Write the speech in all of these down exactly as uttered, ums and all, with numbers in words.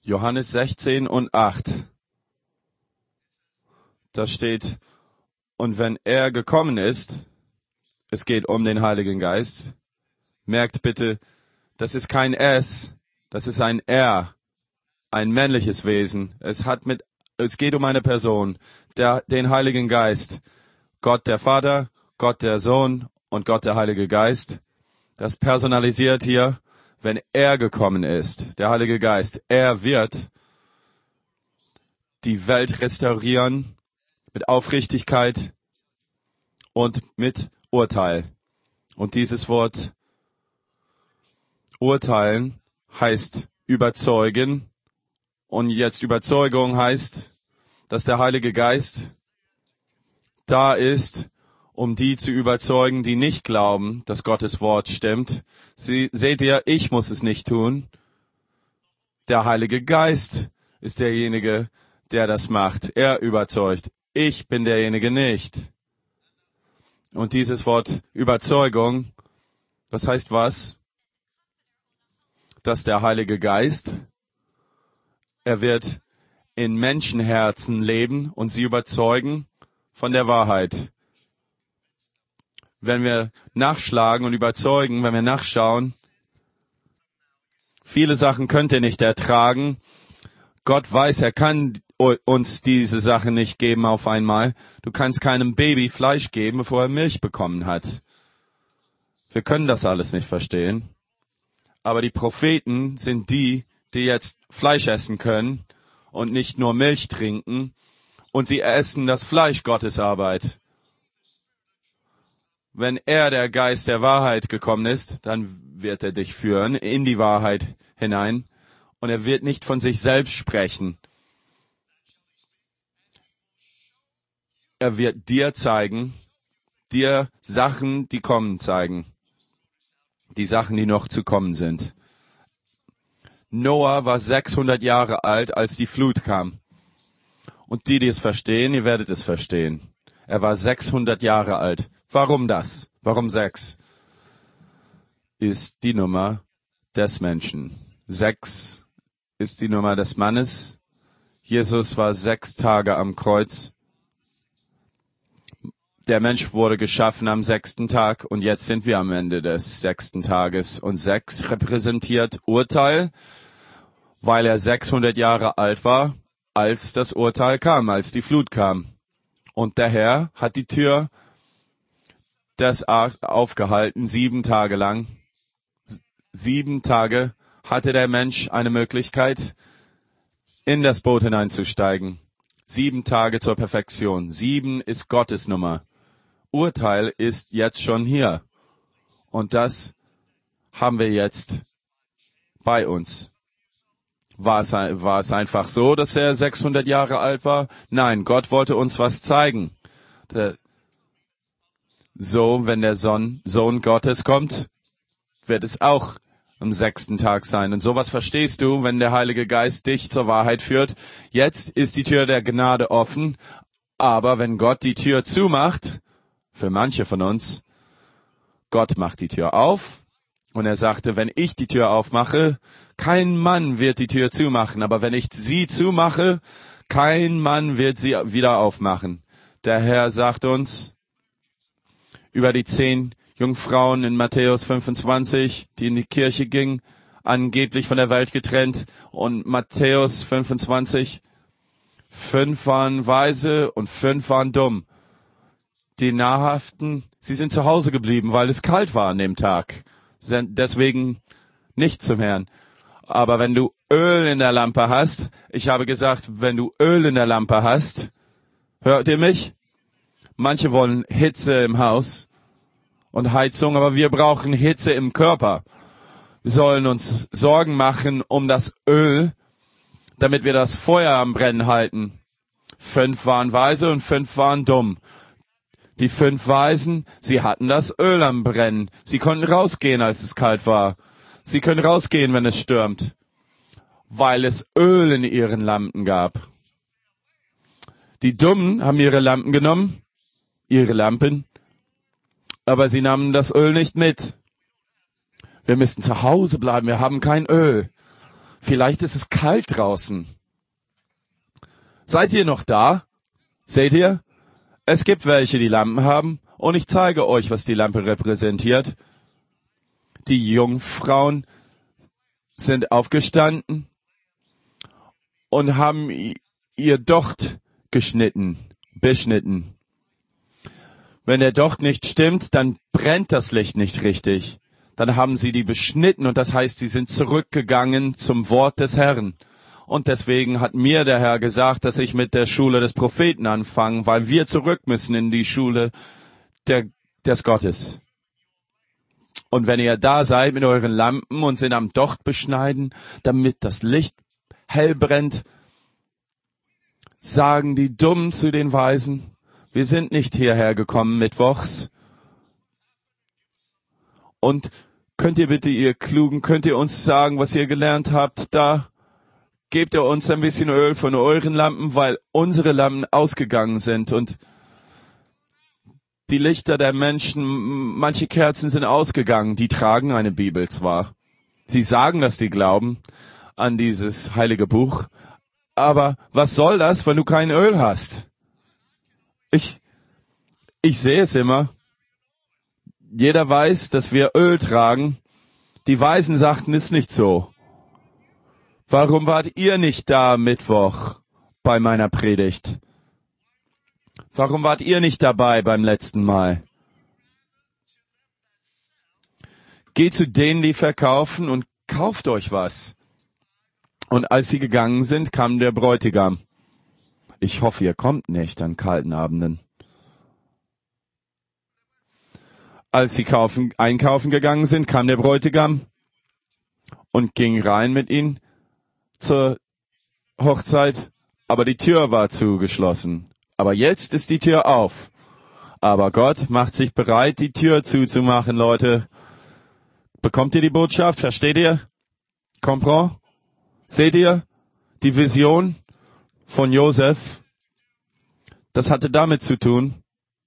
Johannes sechzehn und acht. Da steht, und wenn er gekommen ist, es geht um den Heiligen Geist, merkt bitte, das ist kein S, das ist ein R, ein männliches Wesen. Es hat mit, es geht um eine Person, der, den Heiligen Geist. Gott der Vater, Gott der Sohn und Gott der Heilige Geist. Das personalisiert hier, wenn er gekommen ist, der Heilige Geist. Er wird die Welt restaurieren mit Aufrichtigkeit und mit Urteil. Und dieses Wort urteilen heißt überzeugen. Und jetzt Überzeugung heißt, dass der Heilige Geist da ist, um die zu überzeugen, die nicht glauben, dass Gottes Wort stimmt. Sie, seht ihr, ich muss es nicht tun. Der Heilige Geist ist derjenige, der das macht. Er überzeugt. Ich bin derjenige nicht. Und dieses Wort Überzeugung, das heißt was? Dass der Heilige Geist, er wird in Menschenherzen leben und sie überzeugen von der Wahrheit. Wenn wir nachschlagen und überzeugen, wenn wir nachschauen, viele Sachen könnt ihr nicht ertragen. Gott weiß, er kann uns diese Sachen nicht geben auf einmal. Du kannst keinem Baby Fleisch geben, bevor er Milch bekommen hat. Wir können das alles nicht verstehen. Aber die Propheten sind die, die jetzt Fleisch essen können und nicht nur Milch trinken. Und sie essen das Fleisch Gottes Arbeit. Wenn er, der Geist der Wahrheit, gekommen ist, dann wird er dich führen in die Wahrheit hinein. Und er wird nicht von sich selbst sprechen. Er wird dir zeigen, dir Sachen, die kommen, zeigen. Die Sachen, die noch zu kommen sind. Noah war sechshundert Jahre alt, als die Flut kam. Und die, die es verstehen, ihr werdet es verstehen. Er war sechshundert Jahre alt. Warum das? Warum sechs? Ist die Nummer des Menschen. Sechs ist die Nummer des Mannes. Jesus war sechs Tage am Kreuz. Der Mensch wurde geschaffen am sechsten Tag und jetzt sind wir am Ende des sechsten Tages. Und sechs repräsentiert Urteil, weil er sechshundert Jahre alt war, als das Urteil kam, als die Flut kam. Und der Herr hat die Tür des Arks aufgehalten, sieben Tage lang. Sieben Tage hatte der Mensch eine Möglichkeit, in das Boot hineinzusteigen. Sieben Tage zur Perfektion. Sieben ist Gottes Nummer. Urteil ist jetzt schon hier. Und das haben wir jetzt bei uns. War es, war es einfach so, dass er sechshundert Jahre alt war? Nein, Gott wollte uns was zeigen. Der, so, wenn der Sohn, Sohn Gottes kommt, wird es auch am sechsten Tag sein. Und sowas verstehst du, wenn der Heilige Geist dich zur Wahrheit führt. Jetzt ist die Tür der Gnade offen, aber wenn Gott die Tür zumacht, für manche von uns, Gott macht die Tür auf und er sagte, wenn ich die Tür aufmache, kein Mann wird die Tür zumachen, aber wenn ich sie zumache, kein Mann wird sie wieder aufmachen. Der Herr sagt uns über die zehn Jungfrauen in Matthäus fünfundzwanzig, die in die Kirche gingen, angeblich von der Welt getrennt. Und Matthäus fünfundzwanzig, fünf waren weise und fünf waren dumm. Die Nahrhaften, sie sind zu Hause geblieben, weil es kalt war an dem Tag. Sind deswegen nicht zum Herrn. Aber wenn du Öl in der Lampe hast, ich habe gesagt, wenn du Öl in der Lampe hast, hört ihr mich? Manche wollen Hitze im Haus und Heizung, aber wir brauchen Hitze im Körper. Wir sollen uns Sorgen machen um das Öl, damit wir das Feuer am Brennen halten. Fünf waren weise und fünf waren dumm. Die fünf Weisen, sie hatten das Öl am Brennen. Sie konnten rausgehen, als es kalt war. Sie können rausgehen, wenn es stürmt, weil es Öl in ihren Lampen gab. Die Dummen haben ihre Lampen genommen, ihre Lampen, aber sie nahmen das Öl nicht mit. Wir müssen zu Hause bleiben, wir haben kein Öl. Vielleicht ist es kalt draußen. Seid ihr noch da? Seht ihr? Es gibt welche, die Lampen haben, und ich zeige euch, was die Lampe repräsentiert. Die Jungfrauen sind aufgestanden und haben ihr Docht geschnitten, beschnitten. Wenn der Docht nicht stimmt, dann brennt das Licht nicht richtig. Dann haben sie die beschnitten und das heißt, sie sind zurückgegangen zum Wort des Herrn. Und deswegen hat mir der Herr gesagt, dass ich mit der Schule des Propheten anfange, weil wir zurück müssen in die Schule der, des Gottes. Und wenn ihr da seid mit euren Lampen und sind am Docht beschneiden, damit das Licht hell brennt, sagen die Dummen zu den Weisen, wir sind nicht hierher gekommen mittwochs. Und könnt ihr bitte, ihr Klugen, könnt ihr uns sagen, was ihr gelernt habt? Da gebt ihr uns ein bisschen Öl von euren Lampen, weil unsere Lampen ausgegangen sind und die Lichter der Menschen, manche Kerzen sind ausgegangen, die tragen eine Bibel zwar. Sie sagen, dass die glauben an dieses heilige Buch, aber was soll das, wenn du kein Öl hast? Ich, ich sehe es immer. Jeder weiß, dass wir Öl tragen. Die Weisen sagten es nicht so. Warum wart ihr nicht da Mittwoch bei meiner Predigt? Warum wart ihr nicht dabei beim letzten Mal? Geht zu denen, die verkaufen und kauft euch was. Und als sie gegangen sind, kam der Bräutigam. Ich hoffe, ihr kommt nicht an kalten Abenden. Als sie kaufen, einkaufen gegangen sind, kam der Bräutigam und ging rein mit ihnen zur Hochzeit, aber die Tür war zugeschlossen. Aber jetzt ist die Tür auf. Aber Gott macht sich bereit, die Tür zuzumachen, Leute. Bekommt ihr die Botschaft? Versteht ihr? Comprend? Seht ihr die Vision von Josef? Das hatte damit zu tun,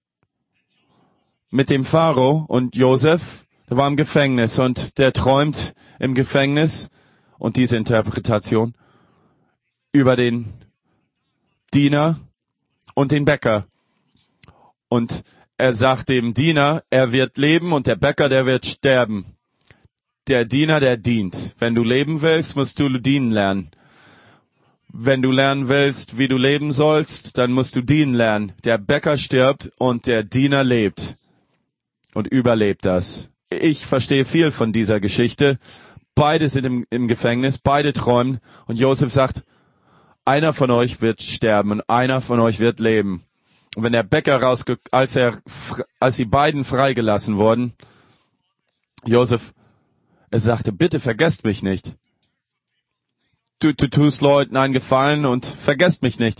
mit dem Pharao und Josef, der war im Gefängnis und der träumt im Gefängnis und diese Interpretation über den Diener und den Bäcker. Und er sagt dem Diener, er wird leben und der Bäcker, der wird sterben. Der Diener, der dient. Wenn du leben willst, musst du dienen lernen. Wenn du lernen willst, wie du leben sollst, dann musst du dienen lernen. Der Bäcker stirbt und der Diener lebt und überlebt das. Ich verstehe viel von dieser Geschichte. Beide sind im, im Gefängnis, beide träumen und Josef sagt, einer von euch wird sterben und einer von euch wird leben. Und wenn der Bäcker rausge, als er, als die beiden freigelassen wurden, Josef, er sagte, bitte vergesst mich nicht. Du, du tust Leuten einen Gefallen und vergesst mich nicht.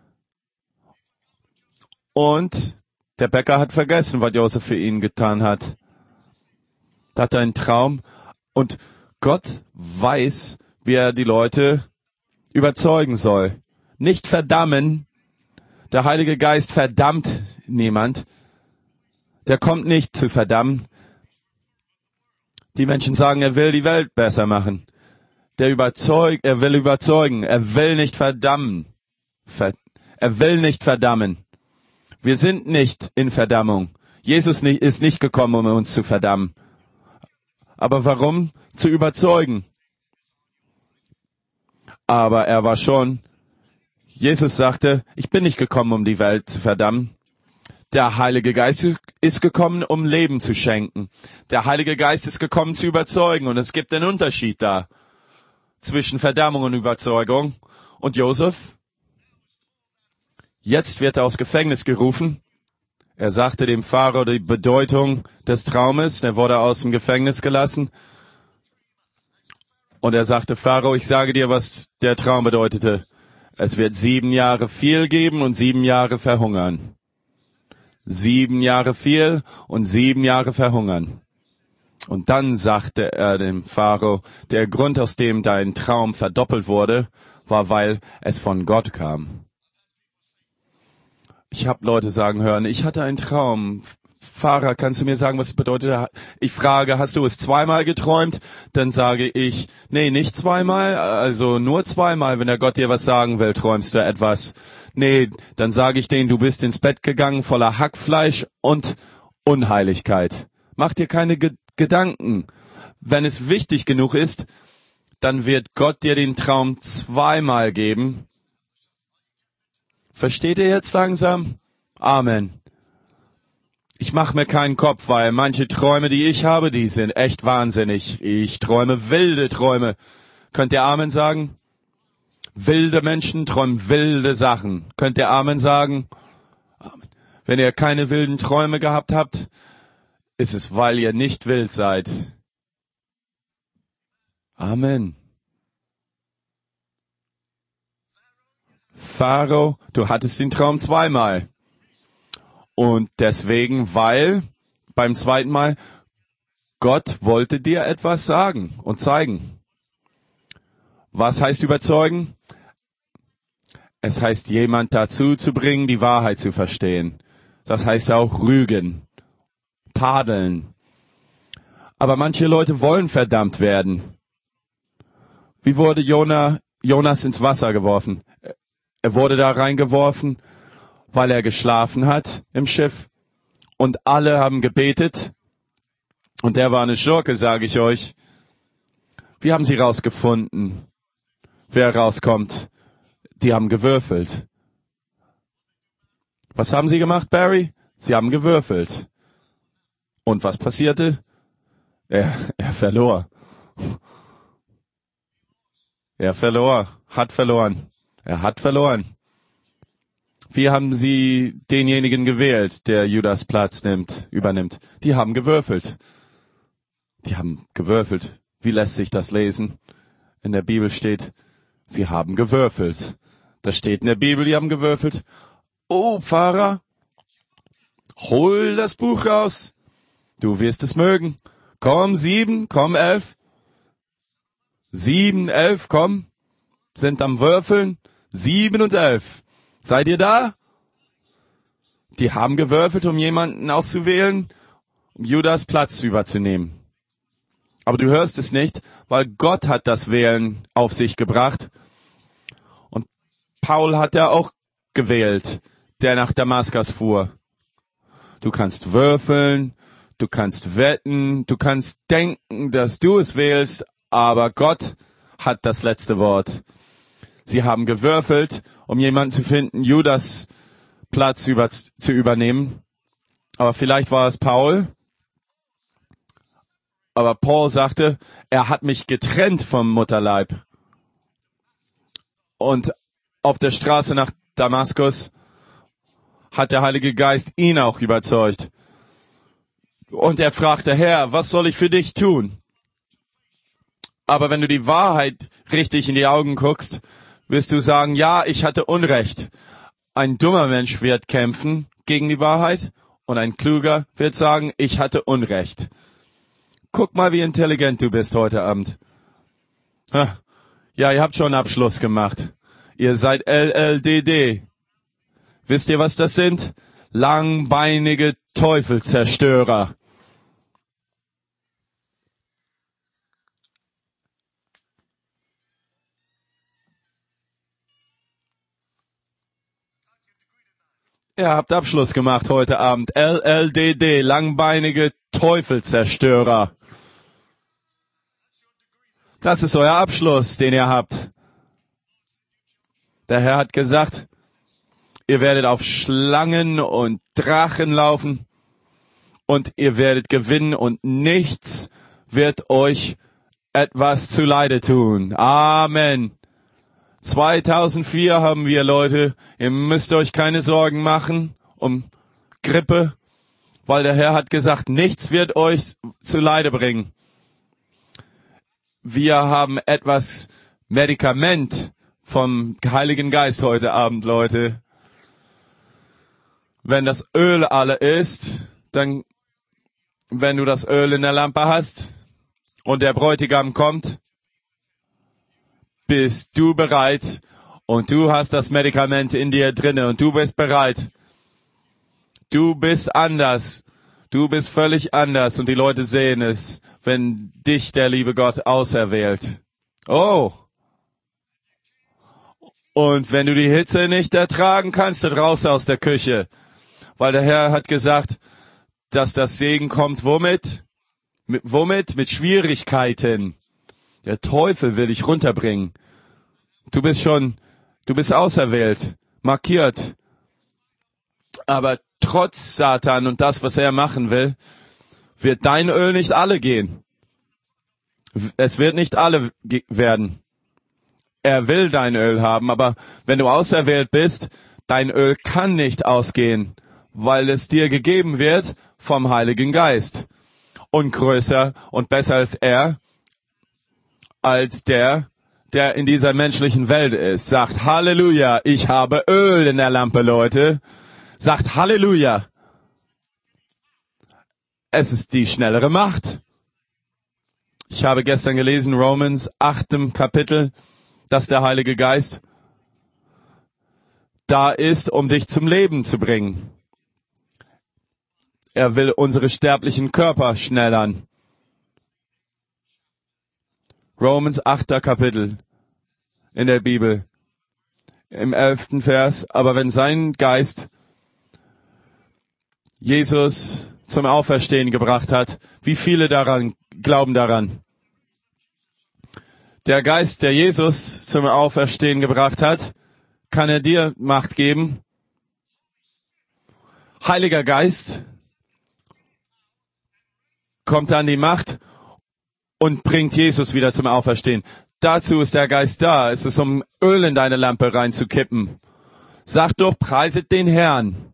Und der Bäcker hat vergessen, was Josef für ihn getan hat. Da hat er einen Traum und Gott weiß, wie er die Leute überzeugen soll. Nicht verdammen. Der Heilige Geist verdammt niemand. Der kommt nicht zu verdammen. Die Menschen sagen, er will die Welt besser machen. Der überzeugt, er will überzeugen. Er will nicht verdammen. Ver, er will nicht verdammen. Wir sind nicht in Verdammung. Jesus nicht, ist nicht gekommen, um uns zu verdammen. Aber warum? Zu überzeugen. Aber er war schon, Jesus sagte, ich bin nicht gekommen, um die Welt zu verdammen. Der Heilige Geist ist gekommen, um Leben zu schenken. Der Heilige Geist ist gekommen, zu überzeugen. Und es gibt einen Unterschied da zwischen Verdammung und Überzeugung. Und Josef, jetzt wird er aus Gefängnis gerufen. Er sagte dem Pharao die Bedeutung des Traumes. Er wurde aus dem Gefängnis gelassen. Und er sagte, Pharao, ich sage dir, was der Traum bedeutete. Es wird sieben Jahre viel geben und sieben Jahre verhungern. Sieben Jahre viel und sieben Jahre verhungern. Und dann sagte er dem Pharao, der Grund, aus dem dein Traum verdoppelt wurde, war, weil es von Gott kam. Ich habe Leute sagen hören, ich hatte einen Traum Pfarrer, kannst du mir sagen, was es bedeutet? Ich frage, hast du es zweimal geträumt? Dann sage ich, nee, nicht zweimal, also nur zweimal. Wenn der Gott dir was sagen will, träumst du etwas. Nee, dann sage ich denen, du bist ins Bett gegangen voller Hackfleisch und Unheiligkeit. Mach dir keine Ge- Gedanken. Wenn es wichtig genug ist, dann wird Gott dir den Traum zweimal geben. Versteht ihr jetzt langsam? Amen. Ich mache mir keinen Kopf, weil manche Träume, die ich habe, die sind echt wahnsinnig. Ich träume wilde Träume. Könnt ihr Amen sagen? Wilde Menschen träumen wilde Sachen. Könnt ihr Amen sagen? Amen. Wenn ihr keine wilden Träume gehabt habt, ist es, weil ihr nicht wild seid. Amen. Pharao, du hattest den Traum zweimal. Und deswegen, weil beim zweiten Mal Gott wollte dir etwas sagen und zeigen. Was heißt überzeugen? Es heißt, jemand dazu zu bringen, die Wahrheit zu verstehen. Das heißt auch rügen, tadeln. Aber manche Leute wollen verdammt werden. Wie wurde Jona, Jonas ins Wasser geworfen? Er wurde da reingeworfen, weil er geschlafen hat im Schiff. Und alle haben gebetet. Und der war eine Schurke, sage ich euch. Wie haben sie rausgefunden, wer rauskommt? Die haben gewürfelt. Was haben sie gemacht, Barry? Sie haben gewürfelt. Und was passierte? Er, er verlor. Er verlor, hat verloren. Er hat verloren. Wie haben sie denjenigen gewählt, der Judas Platz nimmt, übernimmt? Die haben gewürfelt. Die haben gewürfelt. Wie lässt sich das lesen? In der Bibel steht, sie haben gewürfelt. Das steht in der Bibel, die haben gewürfelt. Oh, Pfarrer, hol das Buch raus. Du wirst es mögen. Komm, sieben, komm, elf. Sieben, elf, komm. Sind am Würfeln. Sieben und elf. Seid ihr da? Die haben gewürfelt, um jemanden auszuwählen, um Judas Platz überzunehmen. Aber du hörst es nicht, weil Gott hat das Wählen auf sich gebracht. Und Paul hat ja auch gewählt, der nach Damaskus fuhr. Du kannst würfeln, du kannst wetten, du kannst denken, dass du es wählst, aber Gott hat das letzte Wort. Sie haben gewürfelt, um jemanden zu finden, Judas Platz über, zu übernehmen. Aber vielleicht war es Paul. Aber Paul sagte, er hat mich getrennt vom Mutterleib. Und auf der Straße nach Damaskus hat der Heilige Geist ihn auch überzeugt. Und er fragte, Herr, was soll ich für dich tun? Aber wenn du die Wahrheit richtig in die Augen guckst, wirst du sagen, ja, ich hatte Unrecht. Ein dummer Mensch wird kämpfen gegen die Wahrheit und ein kluger wird sagen, ich hatte Unrecht. Guck mal, wie intelligent du bist heute Abend. Ja, ihr habt schon Abschluss gemacht. Ihr seid L L D D. Wisst ihr, was das sind? Langbeinige Teufelzerstörer. Ihr habt Abschluss gemacht heute Abend. L L D D, langbeinige Teufelzerstörer. Das ist euer Abschluss, den ihr habt. Der Herr hat gesagt, ihr werdet auf Schlangen und Drachen laufen und ihr werdet gewinnen und nichts wird euch etwas zuleide tun. Amen. zweitausendvier haben wir, Leute. Ihr müsst euch keine Sorgen machen um Grippe, weil der Herr hat gesagt, nichts wird euch zuleide bringen. Wir haben etwas Medikament vom Heiligen Geist heute Abend, Leute. Wenn das Öl alle ist, dann, wenn du das Öl in der Lampe hast und der Bräutigam kommt, bist du bereit und du hast das Medikament in dir drinne und du bist bereit. Du bist anders. Du bist völlig anders und die Leute sehen es, wenn dich der liebe Gott auserwählt. Oh! Und wenn du die Hitze nicht ertragen kannst, dann raus aus der Küche. Weil der Herr hat gesagt, dass das Segen kommt womit? Mit, womit? Mit Schwierigkeiten. Der Teufel will dich runterbringen. Du bist schon, du bist auserwählt, markiert. Aber trotz Satan und das, was er machen will, wird dein Öl nicht alle gehen. Es wird nicht alle ge- werden. Er will dein Öl haben, aber wenn du auserwählt bist, dein Öl kann nicht ausgehen, weil es dir gegeben wird vom Heiligen Geist. Und größer und besser als er, als der, der in dieser menschlichen Welt ist. Sagt Halleluja, ich habe Öl in der Lampe, Leute. Sagt Halleluja. Es ist die schnellere Macht. Ich habe gestern gelesen, Romans achtem Kapitel, dass der Heilige Geist da ist, um dich zum Leben zu bringen. Er will unsere sterblichen Körper schnellern. Romans achter Kapitel in der Bibel, im elften Vers. Aber wenn sein Geist Jesus zum Auferstehen gebracht hat, wie viele daran glauben daran? Der Geist, der Jesus zum Auferstehen gebracht hat, kann er dir Macht geben. Heiliger Geist kommt an die Macht und bringt Jesus wieder zum Auferstehen. Dazu ist der Geist da. Es ist, um Öl in deine Lampe reinzukippen. Sag doch, preiset den Herrn.